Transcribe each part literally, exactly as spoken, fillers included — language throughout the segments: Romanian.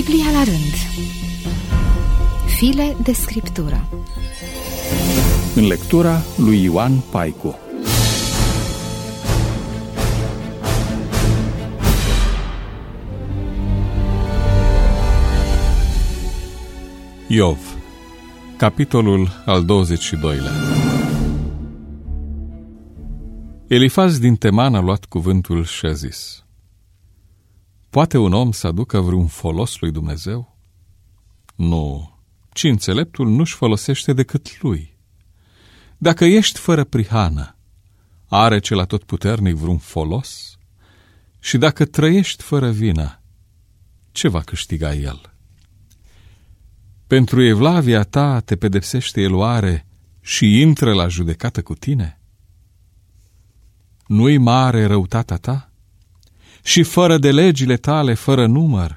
Biblia la rând. File de scriptură. În lectura lui Ioan Paicu. Iov, capitolul al douăzeci și doilea. Elifaz din Teman a luat cuvântul și a zis: poate un om să aducă vreun folos lui Dumnezeu? Nu, ci înțeleptul nu-și folosește decât lui. Dacă ești fără prihană, are cel atotputernic vreun folos? Și dacă trăiești fără vină, ce va câștiga el? Pentru evlavia ta te pedepsește el oare și intră la judecată cu tine? Nu-i mare răutatea ta? Și fără de legile tale, fără număr?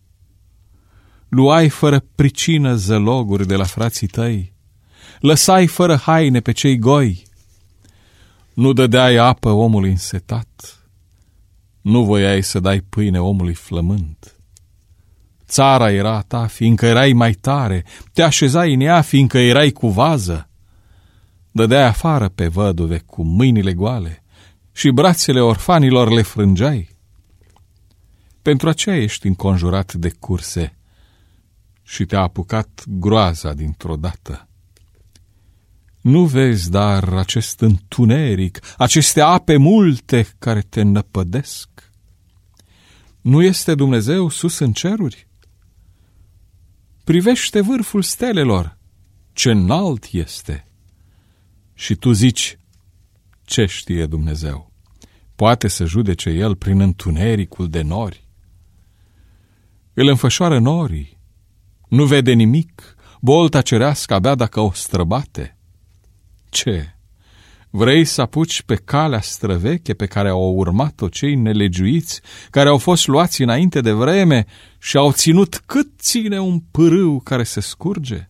Luai fără pricină zăloguri de la frații tăi, lăsai fără haine pe cei goi, nu dădeai apă omului însetat, nu voiai să dai pâine omului flământ. Țara era a ta, fiindcă erai mai tare, te așezai în ea, fiindcă erai cu vază, dădeai afară pe văduve cu mâinile goale și brațele orfanilor le frângeai. Pentru aceea ești înconjurat de curse și te-a apucat groaza dintr-o dată. Nu vezi, dar, acest întuneric, aceste ape multe care te năpădesc? Nu este Dumnezeu sus în ceruri? Privește vârful stelelor, ce înalt este! Și tu zici: ce știe Dumnezeu? Poate să judece El prin întunericul de nori? Îl înfășoară norii, nu vede nimic, bolta cerească abia dacă o străbate. Ce? Vrei să apuci pe calea străveche pe care au urmat-o cei nelegiuiți, care au fost luați înainte de vreme și au ținut cât ține un pârâu care se scurge?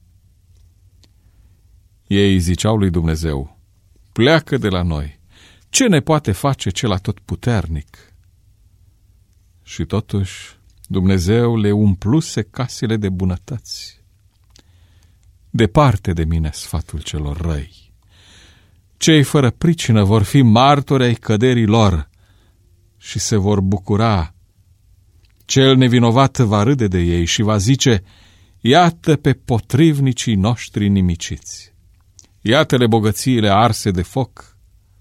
Ei ziceau lui Dumnezeu: pleacă de la noi, ce ne poate face cel atotputernic? Și totuși Dumnezeu le umpluse casele de bunătăți. Departe de mine sfatul celor răi. Cei fără pricină vor fi martori ai căderii lor și se vor bucura. Cel nevinovat va râde de ei și va zice: iată pe potrivnicii noștri nimiciți. Iată-le bogățiile arse de foc.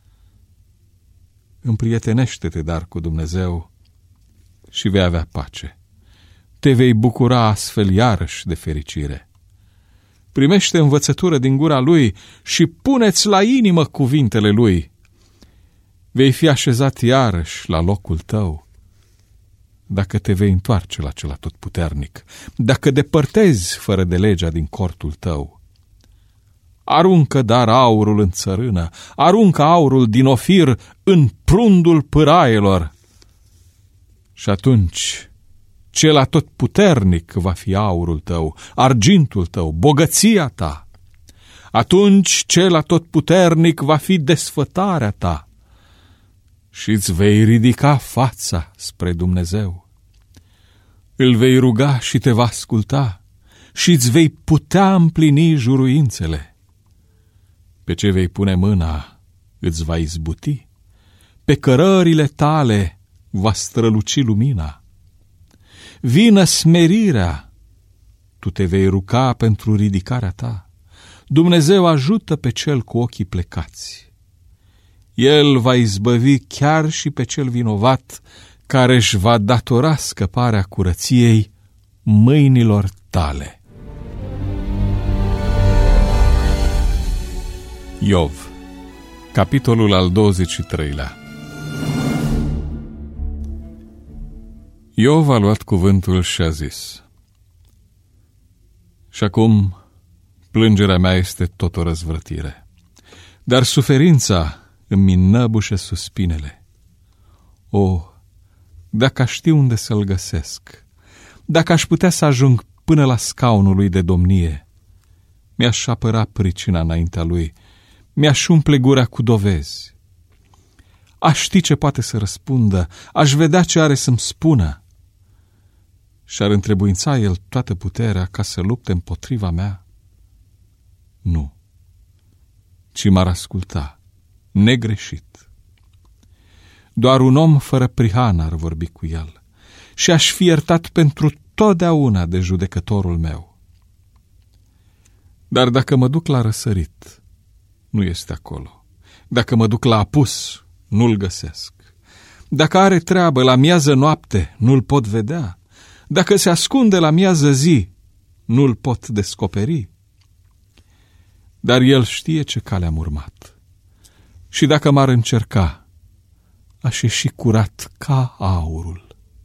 Împrietenește-te dar cu Dumnezeu și vei avea pace. Te vei bucura astfel iarăși de fericire. Primește învățătură din gura Lui și pune-ți la inimă cuvintele Lui. Vei fi așezat iarăși la locul tău, dacă te vei întoarce la cel atotputernic, dacă depărtezi fără de legea din cortul tău. Aruncă dar aurul în țărână, aruncă aurul din Ofir în prundul pâraielor. Și atunci cel atotputernic va fi aurul tău, argintul tău, bogăția ta. Atunci cel atotputernic va fi desfătarea ta și îți vei ridica fața spre Dumnezeu. Îl vei ruga și te va asculta și îți vei putea împlini juruințele. Pe ce vei pune mâna îți va izbuti, pe cărările tale va străluci lumina. Vină smerirea, tu te vei ruca pentru ridicarea ta. Dumnezeu ajută pe cel cu ochii plecați. El va izbăvi chiar și pe cel vinovat, care își va datora scăparea curăției mâinilor tale. Iov, capitolul al douăzeci și treilea. Iov a luat cuvântul și a zis: și acum plângerea mea este tot o răzvrătire, dar suferința îmi înnăbușe suspinele. O, dacă aș ști unde să-l găsesc, dacă aș putea să ajung până la scaunul lui de domnie, mi-aș apăra pricina înaintea lui, mi-aș umple gura cu dovezi. Aș ști ce poate să răspundă, aș vedea ce are să-mi spună. Și-ar întrebuința el toată puterea ca să lupte împotriva mea? Nu, ci m-ar asculta, negreșit. Doar un om fără prihană ar vorbi cu el și aș fi iertat pentru totdeauna de judecătorul meu. Dar dacă mă duc la răsărit, nu este acolo. Dacă mă duc la apus, nu-l găsesc. Dacă are treabă la miază noapte, nu-l pot vedea. Dacă se ascunde la miază zi, nu-l pot descoperi. Dar el știe ce cale am urmat. Și dacă m-ar încerca, aș ieși curat ca aurul.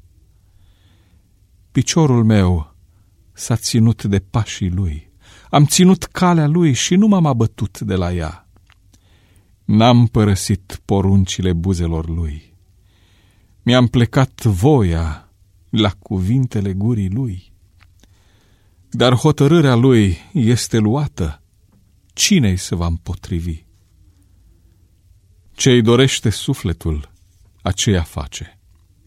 Piciorul meu s-a ținut de pașii lui. Am ținut calea lui și nu m-am abătut de la ea. N-am părăsit poruncile buzelor lui. Mi-am plecat voia la cuvintele gurii lui. Dar hotărârea lui este luată. Cine-i se va împotrivi? Ce-i dorește sufletul, aceea face.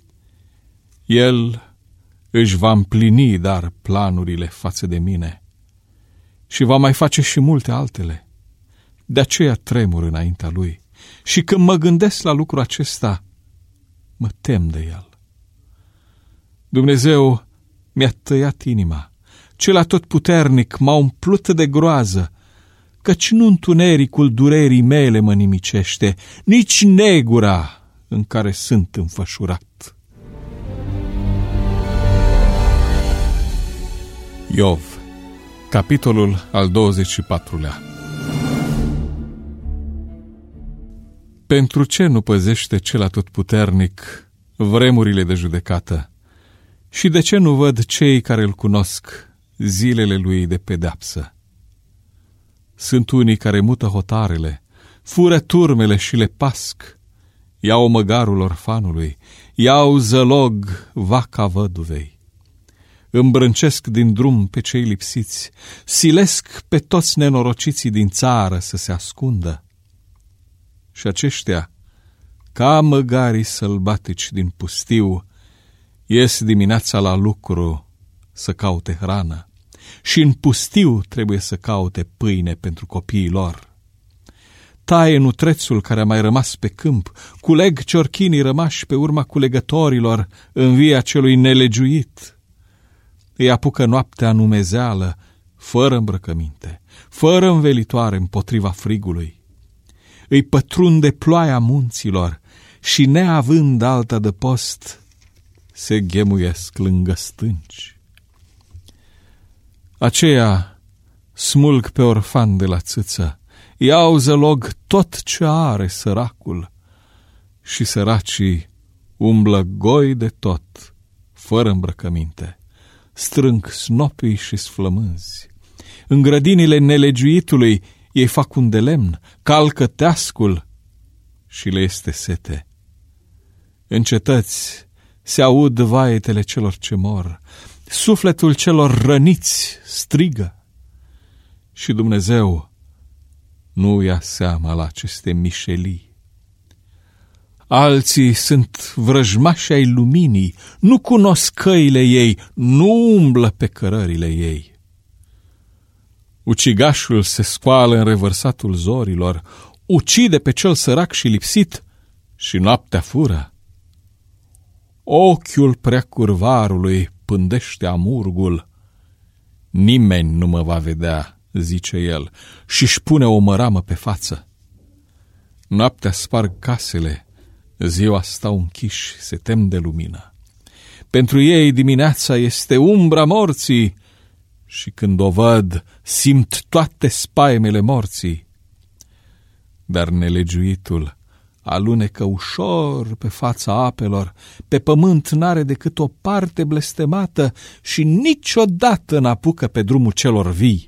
El își va împlini, dar planurile față de mine și va mai face și multe altele. De aceea tremur înaintea lui și când mă gândesc la lucrul acesta, mă tem de el. Dumnezeu mi-a tăiat inima, cel atotputernic m-a umplut de groază, căci nu întunericul durerii mele mă nimicește, nici negura în care sunt înfășurat. Iov, capitolul al douăzeci și patrulea. Pentru ce nu păzește cel atotputernic vremurile de judecată? Și de ce nu văd cei care îl cunosc zilele lui de pedeapsă? Sunt unii care mută hotarele, fură turmele și le pasc, iau măgarul orfanului, iau zălog vaca văduvei. Îmbrâncesc din drum pe cei lipsiți, silesc pe toți nenorociții din țară să se ascundă. Și aceștia, ca măgarii sălbatici din pustiu, ies dimineața la lucru să caute hrană și în pustiu trebuie să caute pâine pentru copiii lor. Taie nutrețul care a mai rămas pe câmp, culeg ciorchinii rămași pe urma culegătorilor în via celui nelegiuit. Îi apucă noaptea în umezeală, fără îmbrăcăminte, fără învelitoare împotriva frigului. Îi pătrunde ploaia munților și, neavând altă adăpost, se ghemuiesc lângă stânci. Aceia smulg pe orfan de la țâță, iau zălog tot ce are săracul și săracii umblă goi de tot, fără îmbrăcăminte. Strâng snopii și sflămânzi. În grădinile nelegiuitului ei fac un de lemn, calcă teascul și le este sete. În cetăți se aud vaetele celor ce mor, sufletul celor răniți strigă și Dumnezeu nu ia seama la aceste mișelii. Alții sunt vrăjmași ai luminii, nu cunosc căile ei, nu umblă pe cărările ei. Ucigașul se scoală în revărsatul zorilor, ucide pe cel sărac și lipsit și noaptea fură. Ochiul preacurvarului pândește amurgul. Nimeni nu mă va vedea, zice el, și-și pune o măramă pe față. Noaptea sparg casele, ziua stau închiși, se tem de lumină. Pentru ei dimineața este umbra morții și când o văd, simt toate spaimele morții. Dar nelegiuitul alunecă ușor pe fața apelor, pe pământ n-are decât o parte blestemată și niciodată n-apucă pe drumul celor vii.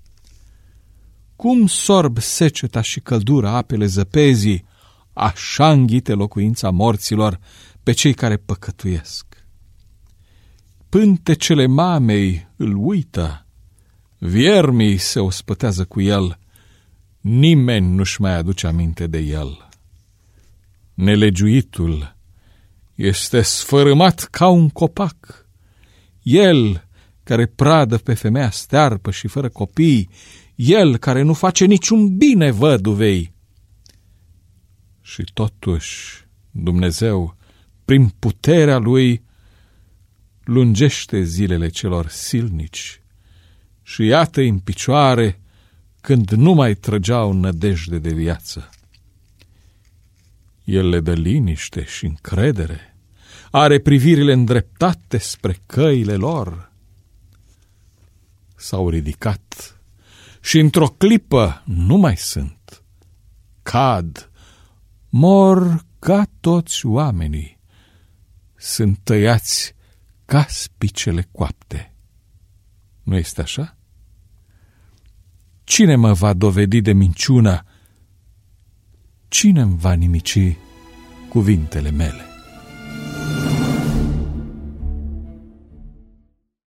Cum sorb seceta și căldura apele zăpezii, așa înghite locuința morților pe cei care păcătuiesc. Pântecele mamei îl uită, viermii se ospătează cu el, nimeni nu-și mai aduce aminte de el. Nelegiuitul este sfărâmat ca un copac, El care pradă pe femeia stearpă și fără copii, El care nu face niciun bine văduvei. Și totuși Dumnezeu, prin puterea Lui, lungește zilele celor silnici și iată-i în picioare când nu mai trăgeau nădejde de viață. El le dă liniște și încredere, are privirile îndreptate spre căile lor. S-au ridicat și într-o clipă nu mai sunt. Cad, mor ca toți oamenii, sunt tăiați ca spicele coapte. Nu este așa? Cine mă va dovedi de minciună? Cine îmi va nimici cuvintele mele?